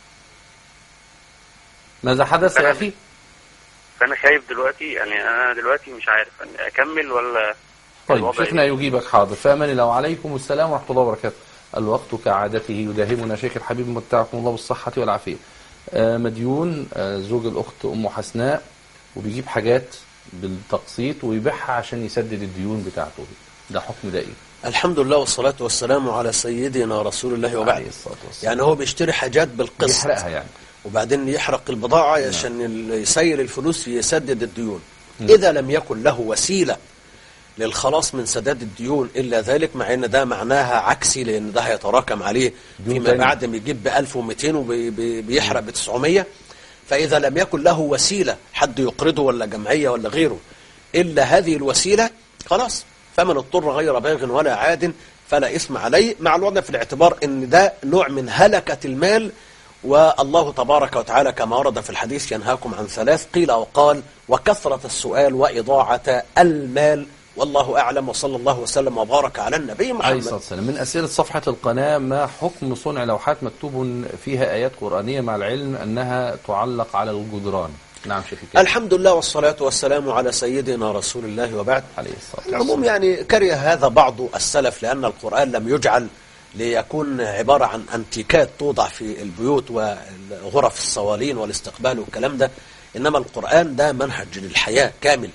ماذا حدث يا اخي؟ فانا خايف دلوقتي، يعني انا دلوقتي مش عارف يعني اكمل ولا. طيب شيخنا يجيبك. حاضر. فأمان الله. وعليكم السلام ورحمة الله وبركاته. الوقت كعادته يداهمنا شيخ الحبيب، متعكم الله بالصحة والعافية. آه مديون، آه زوج الأخت أم حسناء، وبيجيب حاجات بالتقسيط ويبيعها عشان يسدد الديون بتاعته. ده حكم ده ايه؟ الحمد لله والصلاة والسلام على سيدنا رسول الله وبعد. يعني هو بيشتري حاجات بالقسط، يحرقها يعني، وبعدين يحرق البضاعة عشان يسير الفلوس يسدد الديون. م. إذا لم يكن له وسيلة للخلاص من سداد الديون إلا ذلك، مع أن ده معناها عكسي، لأن ده هيتراكم عليه فيما بعد، بيجيب بألف ومئتين وبيحرق بتسعمية. فإذا لم يكن له وسيلة، حد يقرضه ولا جمعية ولا غيره، إلا هذه الوسيلة، خلاص. فمن اضطر غير باغ ولا عاد فلا إثم عليه، مع الوضع في الاعتبار أن ده نوع من هلكة المال. والله تبارك وتعالى كما ورد في الحديث: ينهاكم عن ثلاث، قيل وقال: وكثرة السؤال وإضاعة المال. والله أعلم، وصلى الله وسلم وبارك على النبي محمد عليه الصلاة والسلام. من أسئلة صفحة القناة: ما حكم صنع لوحات مكتوب فيها آيات قرآنية مع العلم أنها تعلق على الجدران؟ نعم شيخ. الحمد لله والصلاة والسلام على سيدنا رسول الله وبعد. عليه الصلاة والسلام. العموم يعني كره هذا بعض السلف، لأن القرآن لم يجعل ليكون عبارة عن أنتيكات توضع في البيوت وغرف الصوالين والاستقبال والكلام ده، إنما القرآن ده منهج للحياة كامل.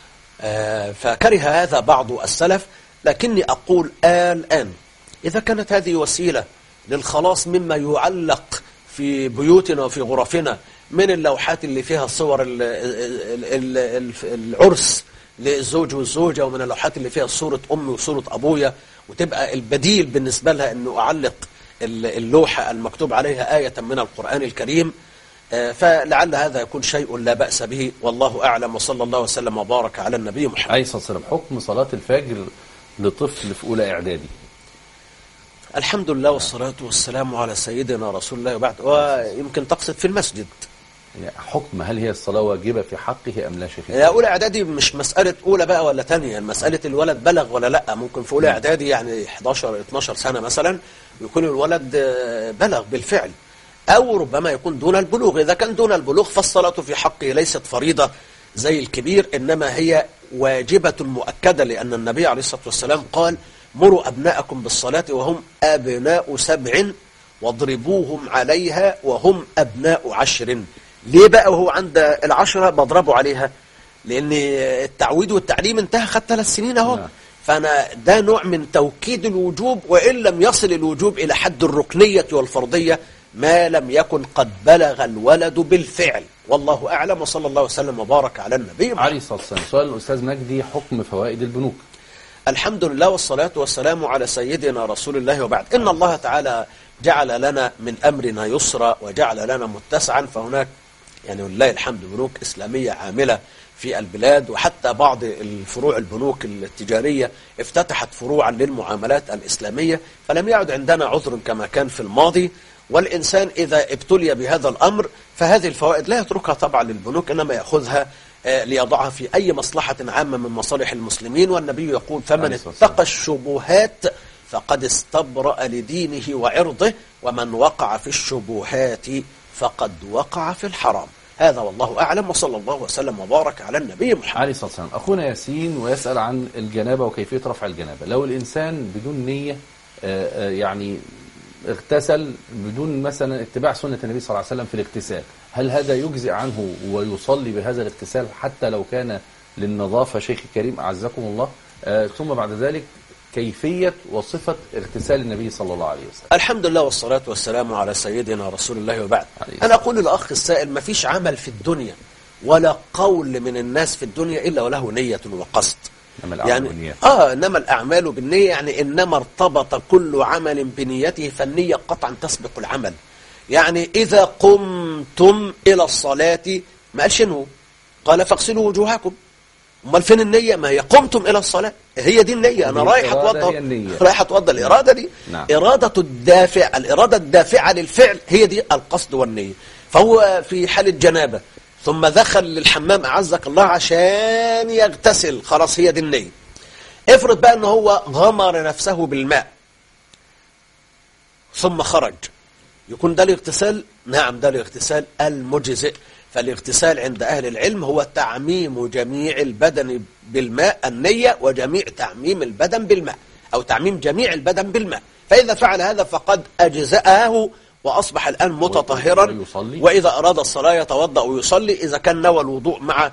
آه فكره هذا بعض السلف، لكني أقول الآن إذا كانت هذه وسيلة للخلاص مما يعلق في بيوتنا وفي غرفنا من اللوحات اللي فيها صور ال ال ال العرس للزوج والزوجة، ومن اللوحات اللي فيها صورة أمي وصورة أبويا، وتبقى البديل بالنسبة لها أنه أعلق اللوحة المكتوب عليها آية من القرآن الكريم، فلعل هذا يكون شيء لا بأس به، والله أعلم، وصلى الله وسلم وبارك على النبي محمد عليه الصلاة والسلام. حكم صلاة الفجر لطفل في أولى إعدادي؟ الحمد لله والصلاة والسلام على سيدنا رسول الله وبعد. ويمكن تقصد في المسجد. حكم هل هي الصلاة واجبة في حقه أم لا شيخ؟ يا أولى إعدادي مش مسألة أولى بقى ولا تانية، مسألة الولد بلغ ولا لا. ممكن في أولى إعدادي يعني إحداشر اتناشر سنة مثلا يكون الولد بلغ بالفعل، أو ربما يكون دون البلوغ. إذا كان دون البلوغ فالصلاة في حقه ليست فريضة زي الكبير، إنما هي واجبة مؤكدة، لأن النبي عليه الصلاة والسلام قال: مروا أبناءكم بالصلاة وهم أبناء سبع واضربوهم عليها وهم أبناء عشر. ليه بقى وهو عند العشرة بضربوا عليها؟ لأن التعويد والتعليم انتهى، خد ثلاث سنين اهو. فأنا ده نوع من توكيد الوجوب، وإن لم يصل الوجوب إلى حد الركنية والفرضية ما لم يكن قد بلغ الولد بالفعل. والله أعلم، وصلى الله وسلم وبارك على النبي عليه الصلاة والسلام. سؤال الأستاذ مجدي: حكم فوائد البنوك؟ الحمد لله والصلاة والسلام على سيدنا رسول الله وبعد. إن الله تعالى جعل لنا من أمرنا يسرا وجعل لنا متسعا، فهناك يعني ولله الحمد بنوك إسلامية عاملة في البلاد، وحتى بعض الفروع البنوك التجارية افتتحت فروعا للمعاملات الإسلامية، فلم يعد عندنا عذر كما كان في الماضي. والإنسان إذا ابتلي بهذا الأمر فهذه الفوائد لا يتركها طبعا للبنوك، إنما يأخذها ليضعها في أي مصلحة عامة من مصالح المسلمين. والنبي يقول فمن اتقى الشبهات فقد استبرأ لدينه وعرضه، ومن وقع في الشبهات فقد وقع في الحرام. هذا والله أعلم، وصلى الله وسلم وبارك على النبي محمد عليه الصلاة والسلام. أخونا ياسين ويسأل عن الجنابة وكيفية رفع الجنابة. لو الإنسان بدون نية يعني اغتسل بدون مثلا اتباع سنة النبي صلى الله عليه وسلم في الاغتسال، هل هذا يجزئ عنه ويصلي بهذا الاغتسال حتى لو كان للنظافة؟ شيخ الكريم أعزكم الله. آه ثم بعد ذلك كيفية وصفة اغتسال النبي صلى الله عليه وسلم. الحمد لله والصلاة والسلام على سيدنا رسول الله وبعد. أنا أقول للأخ السائل ما فيش عمل في الدنيا ولا قول من الناس في الدنيا إلا وله نية وقصد. يعني آه إنما الأعمال بالنية، يعني إنما ارتبط كل عمل بنيته، فالنية قطعا تسبق العمل. يعني إذا قمتم إلى الصلاة ما قالش انه قال فاغسلوا وجوهكم، امال فين النية؟ ما هي قمتم إلى الصلاة، هي دي النية. أنا رايح أتوضأ، رايح أتوضأ، الإرادة دي نعم. إرادة الدافع، الإرادة الدافعة للفعل هي دي القصد والنية. فهو في حالة جنابة ثم دخل للحمام أعزك الله عشان يغتسل، خلاص هي دي النية. افرض بقى أنه هو غمر نفسه بالماء ثم خرج، يكون ده الاغتسال؟ نعم ده الاغتسال المجزئ. فالاغتسال عند أهل العلم هو تعميم جميع البدن بالماء، النية وجميع تعميم البدن بالماء، أو تعميم جميع البدن بالماء. فإذا فعل هذا فقد أجزأه وأصبح الآن متطهرا، وإذا أراد الصلاة يتوضأ ويصلي. إذا كان نوى الوضوء مع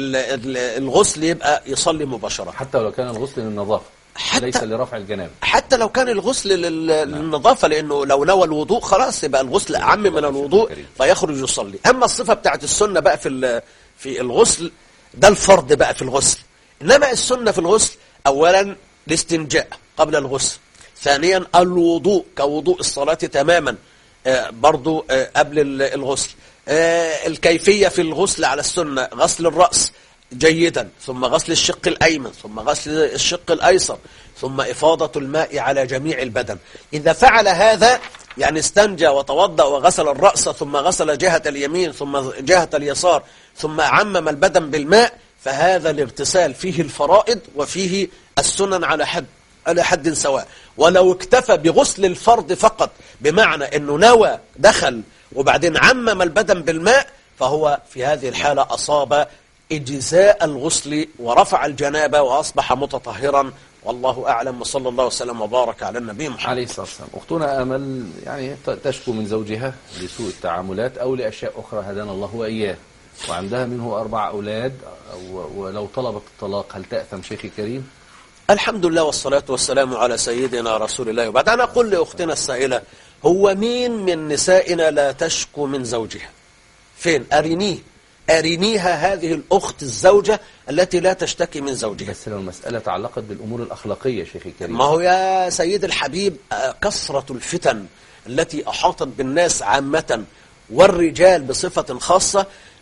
الغسل يبقى يصلي مباشرة، حتى لو كان الغسل للنظافة حتى ليس لرفع الجنابة، حتى لو كان الغسل للنظافة، لأنه لو نوى الوضوء خلاص يبقى الغسل أعم من الوضوء فيخرج يصلي. أما الصفة بتاعت السنة بقى في في الغسل ده الفرض بقى في الغسل. إنما السنة في الغسل أولا الاستنجاء قبل الغسل، ثانيا الوضوء كوضوء الصلاة تماما آه برضو آه قبل الغسل. آه الكيفية في الغسل على السنة غسل الرأس جيدا، ثم غسل الشق الأيمن، ثم غسل الشق الأيسر، ثم إفاضة الماء على جميع البدن. إذا فعل هذا يعني استنجى وتوضأ وغسل الرأس ثم غسل جهة اليمين ثم جهة اليسار ثم عمم البدن بالماء، فهذا الاغتسال فيه الفرائض وفيه السنن على حد على حد سواء. ولو اكتفى بغسل الفرض فقط، بمعنى أنه نوى دخل وبعدين عمم البدن بالماء، فهو في هذه الحالة أصاب إجزاء الغسل ورفع الجنابة وأصبح متطهرا. والله أعلم، وصلى الله وسلم وبارك على النبي محمد عليه الصلاة والسلام. أختنا أمل يعني تشكو من زوجها لسوء التعاملات أو لأشياء أخرى هدانا الله وإياه، وعندها منه أربع أولاد، ولو طلبت الطلاق هل تأثم شيخ الكريم؟ الحمد لله والصلاة والسلام على سيدنا رسول الله. وبعد أنا أقول لأختنا السائلة، هو مين من نسائنا لا تشكو من زوجها؟ فين؟ أرنيه أرنيها هذه الأخت الزوجة التي لا تشتكي من زوجها. بس لو المسألة تعلقت بالأمور الأخلاقية شيخ الكريم. ما هو يا سيد الحبيب كثرة الفتن التي أحاطت بالناس عامة والرجال بصفة خاصة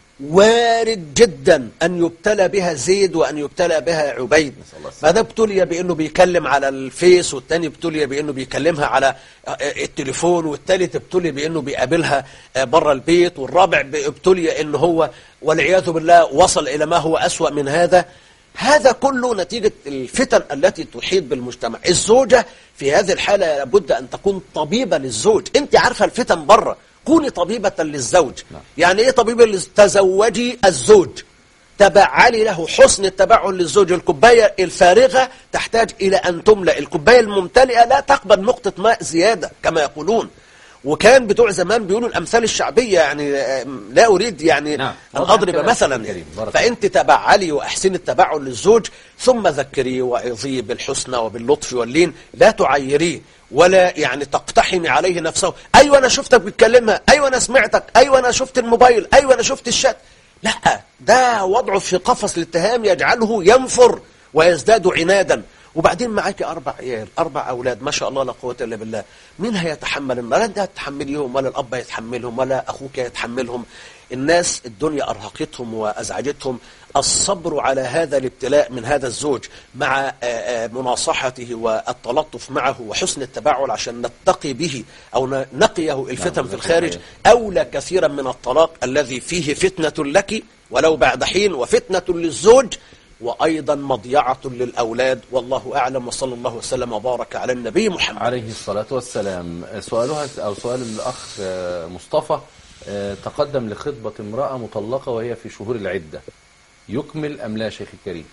وارد جدا أن يبتلى بها زيد وأن يبتلى بها عبيد. فده ابتلي بأنه بيكلم على الفيس، والتاني ابتلي بأنه بيكلمها على التليفون، والتالت ابتلي بأنه بيقابلها بره البيت، والرابع ابتلي أنه هو والعياذ بالله وصل إلى ما هو أسوأ من هذا. هذا كله نتيجة الفتن التي تحيط بالمجتمع. الزوجة في هذه الحالة لابد أن تكون طبيبة للزوج. أنت عارفة الفتن بره، كوني طبيبة للزوج. يعني ايه طبيبة؟ تزوجي الزوج، تبعلي له حسن التبعل للزوج. الكوباية الفارغة تحتاج إلى أن تملأ، الكوباية الممتلئة لا تقبل نقطة ماء زيادة كما يقولون. وكان بتوع زمان بيقولوا الأمثال الشعبية، يعني لا أريد يعني نعم. أن أضرب مثلا يعني. فأنت تبعلي وأحسن التبعل للزوج، ثم ذكريه وعظيه بالحسنى وباللطف واللين، لا تعيريه ولا يعني تقتحمي عليه نفسه. أيوة أنا شفتك بتكلمها، أيوة أنا سمعتك، أيوة أنا شفت الموبايل، أيوة أنا شفت الشات. لا، ده وضعه في قفص الاتهام يجعله ينفر ويزداد عنادا. وبعدين معاك أربع عيال، أربع أولاد، ما شاء الله لا قوة إلا بالله. مين هيتحمل النار؟ لا أنت هتحمليهم ولا الأب هيتحملهم ولا أخوك هيتحملهم. الناس الدنيا أرهقتهم وأزعجتهم. الصبر على هذا الابتلاء من هذا الزوج مع مناصحته والتلطف معه وحسن التباعل عشان نتقي به أو نقيه الفتن في الخارج أولى كثيرا من الطلاق الذي فيه فتنة لك ولو بعد حين وفتنة للزوج وأيضا مضيعة للأولاد. والله أعلم، وصلى الله وسلم وبارك على النبي محمد عليه الصلاة والسلام. سؤالها أو سؤال الأخ مصطفى: تقدم لخطبة امرأة مطلقة وهي في شهور العدة، يكمل أم لا شيخ الكريم؟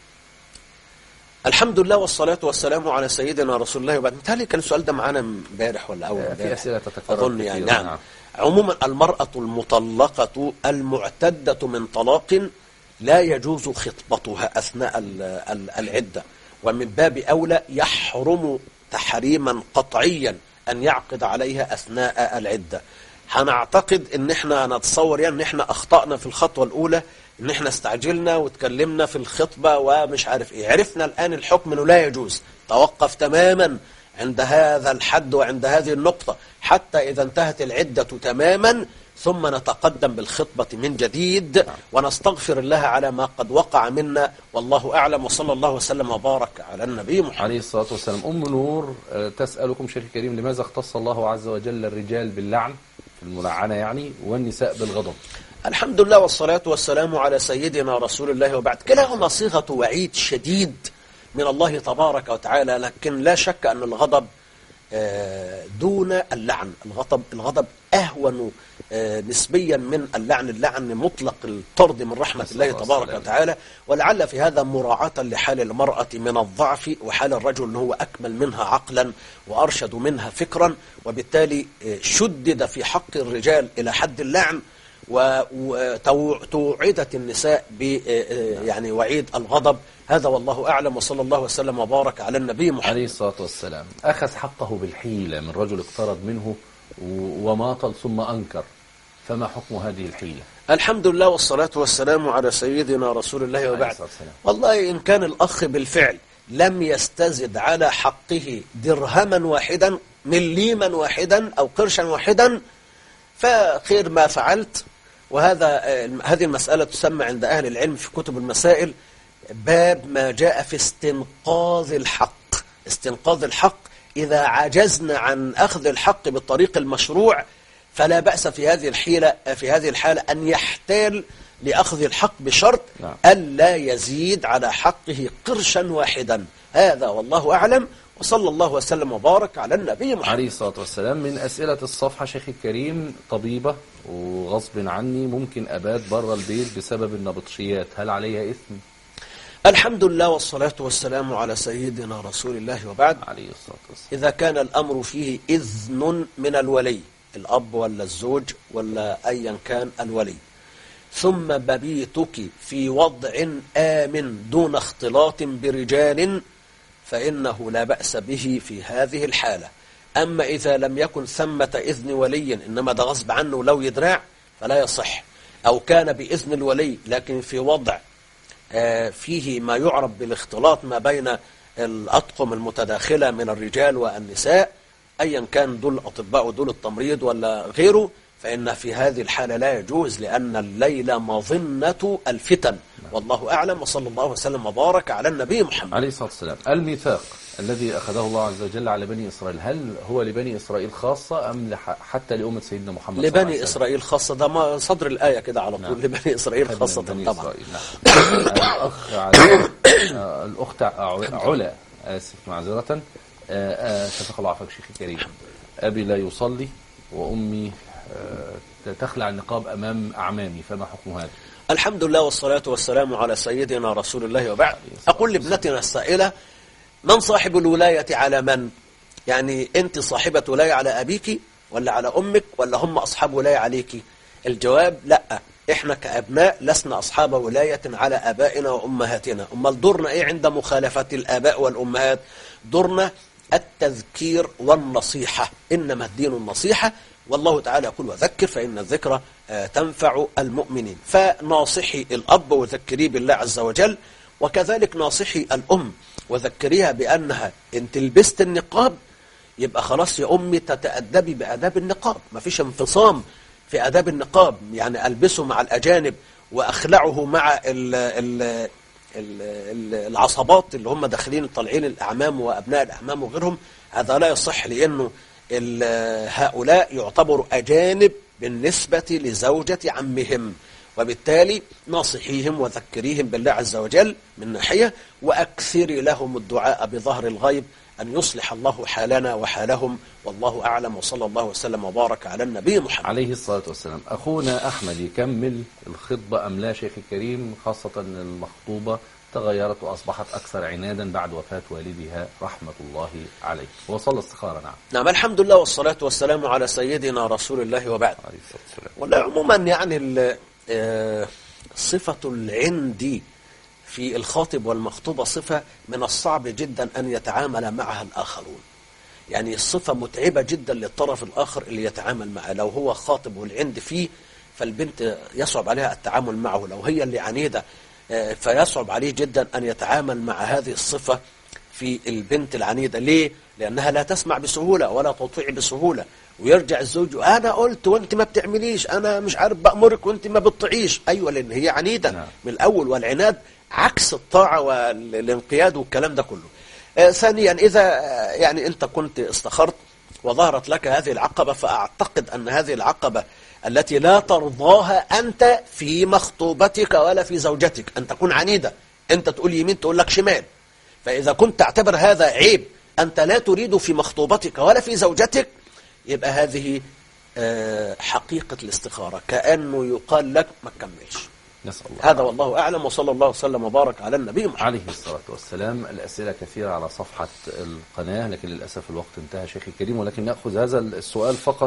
الحمد لله والصلاة والسلام على سيدنا رسول الله. وبعد متهيألي كان السؤال ده معانا امبارح ولا أول امبارح، في أسئلة تتكرر أظن يعني. نعم. نعم. عموما المرأة المطلقة المعتدة من طلاق لا يجوز خطبتها أثناء العدة، ومن باب أولى يحرم تحريما قطعيا أن يعقد عليها أثناء العدة. هنعتقد ان احنا نتصور يعني ان احنا اخطأنا في الخطوة الاولى، ان احنا استعجلنا وتكلمنا في الخطبة ومش عارف ايه. عرفنا الان الحكم انه لا يجوز. توقف تماما عند هذا الحد وعند هذه النقطة حتى اذا انتهت العدة تماما ثم نتقدم بالخطبة من جديد ونستغفر الله على ما قد وقع منا. والله أعلم، وصلى الله وسلم وبارك على النبي محمد عليه الصلاة والسلام. أم نور تسألكم شيخ الكريم: لماذا اختص الله عز وجل الرجال باللعن في الملعنة يعني والنساء بالغضب؟ الحمد لله والصلاة والسلام على سيدنا رسول الله وبعد. كلاهما صيغة وعيد شديد من الله تبارك وتعالى، لكن لا شك أن الغضب دون اللعن. الغضب الغضب أهون نسبيا من اللعن. اللعن مطلق الطرد من رحمة الله تبارك وتعالى، ولعل في هذا مراعاة لحال المرأة من الضعف وحال الرجل أنه هو أكمل منها عقلا وأرشد منها فكرا، وبالتالي شدد في حق الرجال إلى حد اللعن، وتوعدت النساء ب يعني وعيد الغضب. هذا والله أعلم، وصلى الله وسلم وبارك على النبي محمد عليه الصلاة والسلام. أخذ حقه بالحيلة من رجل اقترض منه وماطل ثم أنكر، فما حكم هذه الحيلة؟ الحمد لله والصلاة والسلام على سيدنا رسول الله وبعد. والله إن كان الأخ بالفعل لم يستزد على حقه درهما واحدا مليما واحدا أو قرشا واحدا فخير ما فعلت. وهذا هذه المسألة تسمى عند أهل العلم في كتب المسائل باب ما جاء في استنقاذ الحق. استنقاذ الحق إذا عجزنا عن أخذ الحق بالطريق المشروع فلا بأس في هذه الحيلة في هذه الحالة أن يحتال لأخذ الحق بشرط نعم. ألا يزيد على حقه قرشا واحدا. هذا والله أعلم، وصلى الله وسلم وبارك على النبي محمد عليه الصلاة والسلام. من أسئلة الصفحة: شيخ الكريم، طبيبة وغصب عني ممكن أبات بره البيت بسبب النبطشيات، هل عليها إثم؟ الحمد لله والصلاة والسلام على سيدنا رسول الله وبعد. عليه الصلاة والسلام. إذا كان الأمر فيه إذن من الولي، الأب ولا الزوج ولا أيا كان الولي، ثم مبيتك في وضع آمن دون اختلاط برجال فإنه لا بأس به في هذه الحالة. أما إذا لم يكن ثمة إذن ولي إنما ده غصب عنه لو يدرع فلا يصح، أو كان بإذن الولي لكن في وضع فيه ما يعرف بالاختلاط ما بين الأطقم المتداخلة من الرجال والنساء أيا كان دول أطباء ودول التمريض ولا غيره، فإن في هذه الحالة لا يجوز، لأن الليل مظنة الفتن. والله أعلم، وصلى الله وسلم وبارك على النبي محمد عليه الصلاة والسلام. الميثاق الذي أخذه الله عز وجل على بني إسرائيل، هل هو لبني إسرائيل خاصة أم حتى لأمة سيدنا محمد؟ لبني إسرائيل خاصة، ده ما صدر الآية كده على طول. نعم. لبني إسرائيل خاصة طبعا. إسرائيل. نعم. الأخ على الأخت علا آسف معذرة شفق الله عفاك شيخ الكريم، أبي لا يصلي وأمي تخلع النقاب أمام أعمامي، فما حكم هذا؟ الحمد لله والصلاة والسلام على سيدنا رسول الله وبعد. أقول لابنتنا السائلة: من صاحب الولاية على من؟ يعني أنت صاحبة ولاية على أبيك ولا على أمك ولا هم أصحاب ولاية عليك؟ الجواب: لا، إحنا كأبناء لسنا أصحاب ولاية على أبائنا وأمهاتنا. أمال دورنا إيه عند مخالفة الآباء والأمهات؟ دورنا التذكير والنصيحة، إنما الدين النصيحة، والله تعالى يقول: وذكر فإن الذكرى تنفع المؤمنين. فناصحي الأب وذكريه بالله عز وجل، وكذلك ناصحي الأم. وذكريها بأنها انت لبست النقاب يبقى خلاص يا أمي تتأدبي بآداب النقاب، ما فيش انفصام في آداب النقاب، يعني ألبسه مع الأجانب وأخلعه مع ال ال ال العصبات اللي هم داخلين طالعين الأعمام وأبناء الأعمام وغيرهم، هذا لا يصح، لأنه هؤلاء يعتبروا أجانب بالنسبة لزوجة عمهم، وبالتالي ناصحيهم وذكريهم بالله عز وجل من ناحية، وأكثري لهم الدعاء بظهر الغيب أن يصلح الله حالنا وحالهم، والله أعلم، وصلى الله وسلم وبارك على النبي محمد عليه الصلاة والسلام. أخونا أحمد يكمل الخطبة أم لا شيخ الكريم، خاصة أن المخطوبة تغيرت وأصبحت أكثر عنادا بعد وفاة والدها رحمة الله عليه، وصل استخارة. نعم نعم الحمد لله والصلاة والسلام على سيدنا رسول الله وبعد. عليه الصلاة والسلام. ولا عموما يعني صفة العند في الخاطب والمخطوبة صفة من الصعب جدا أن يتعامل معها الآخرون، يعني الصفة متعبة جدا للطرف الآخر اللي يتعامل معه. لو هو خاطب والعند فيه فالبنت يصعب عليها التعامل معه، لو هي اللي عنيدة فيصعب عليه جدا أن يتعامل مع هذه الصفة في البنت العنيدة. ليه؟ لأنها لا تسمع بسهولة ولا تطيع بسهولة، ويرجع الزوج أنا قلت وانت ما بتعمليش، أنا مش عارف بأمرك وانت ما بتطيعيش. أيوة، لأن هي عنيدة نعم. من الأول، والعناد عكس الطاعة والانقياد والكلام ده كله. آه ثانيا، إذا آه يعني أنت كنت استخرت وظهرت لك هذه العقبة، فأعتقد أن هذه العقبة التي لا ترضاها أنت في مخطوبتك ولا في زوجتك، أن تكون عنيدة، أنت تقول يمين تقول لك شمال. فإذا كنت تعتبر هذا عيب أنت لا تريد في مخطوبتك ولا في زوجتك، يبقى هذه آه حقيقة الاستخارة، كأنه يقال لك ما تكملش. نسأل الله هذا والله أعلم، وصلى الله وسلم وبارك على النبي محمد عليه الصلاة والسلام. الأسئلة كثيرة على صفحة القناة، لكن للأسف الوقت انتهى شيخ الكريم، ولكن نأخذ هذا السؤال فقط.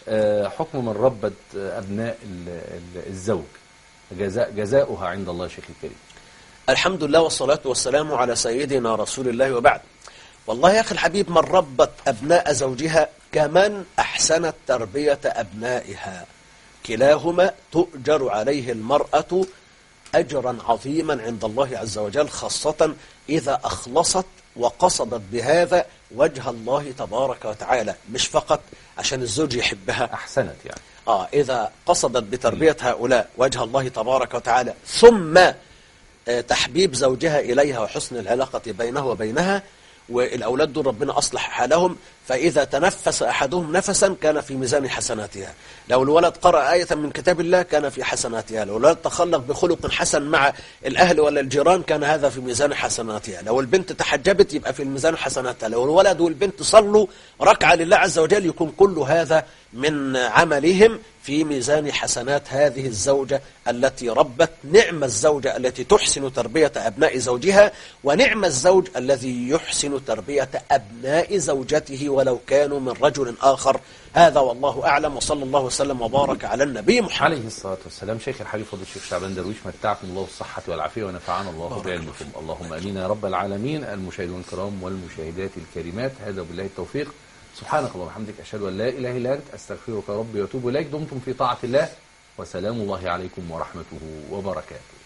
حكم من ربت أبناء الزوج، جزاء جزاؤها عند الله شيخ الكريم. الحمد لله والصلاة والسلام على سيدنا رسول الله وبعد. والله يا أخي الحبيب، من ربت أبناء زوجها كمن أحسنت تربية أبنائها، كلاهما تؤجر عليه المرأة أجرا عظيما عند الله عز وجل، خاصة إذا أخلصت وقصدت بهذا وجه الله تبارك وتعالى، مش فقط عشان الزوج يحبها، أحسنت يعني آه إذا قصدت بتربية هؤلاء وجه الله تبارك وتعالى، ثم تحبيب زوجها إليها وحسن العلاقة بينه وبينها، والأولاد دول ربنا أصلح حالهم، فإذا تنفس أحدهم نفسا كان في ميزان حسناتها. لو الولد قرأ آية من كتاب الله كان في حسناتها، لو الولد تخلق بخلق حسن مع الأهل ولا الجيران كان هذا في ميزان حسناتها، لو البنت تحجبت يبقى في الميزان حسناتها، لو الولد والبنت صلوا ركعة لله عز وجل يكون كل هذا من عملهم في ميزان حسنات هذه الزوجة التي ربت. نعم الزوجة التي تحسن تربية أبناء زوجها، ونعم الزوج الذي يحسن تربية أبناء زوجته ولو كانوا من رجل آخر. هذا والله أعلم، وصلى الله وسلم وبارك على النبي محمد عليه الصلاة والسلام. شيخ الحبيب فضل الشيخ شعبان درويش، متعكم الله بالصحة والعافية ونفعنا الله بعلمكم، اللهم آمين يا رب العالمين. المشاهدون الكرام والمشاهدات الكريمات، هذا بالله التوفيق. سبحانك اللهم وبحمدك، أشهد أن لا إله إلا أنت، أستغفرك ربي وأتوب إليك. دمتم في طاعة الله، وسلام الله عليكم ورحمته وبركاته.